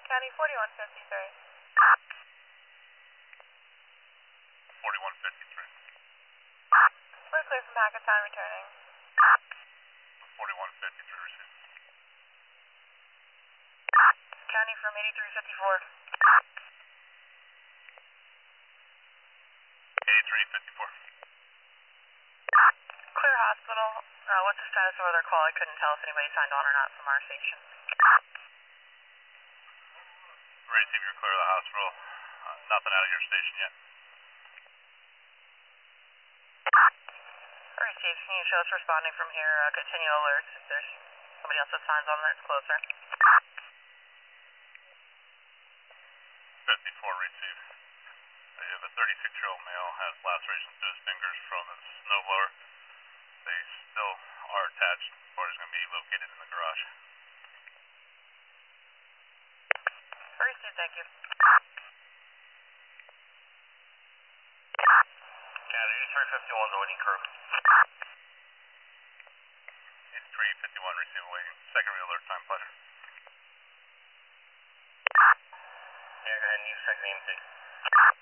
County 4153. 4153. We're clear from Hackettstown returning. 4153 received. County from 8354. 8354. Clear hospital. What's the status of their call? I couldn't tell if anybody signed on or not from our station. Receive, you're clear of the hospital. Nothing out of your station yet. Received. Can you show us responding from here? Continue alerts if there's somebody else that signs on that's closer. 54 received. You have a 36-year-old male has lacerations to his fingers from the snowblower. They still are attached. Part is going to be located in the garage. Received, thank you. County 8351's awaiting crew. 8351 receive awaiting. Secondary alert time, pleasure. Yeah, go ahead and use second EMT.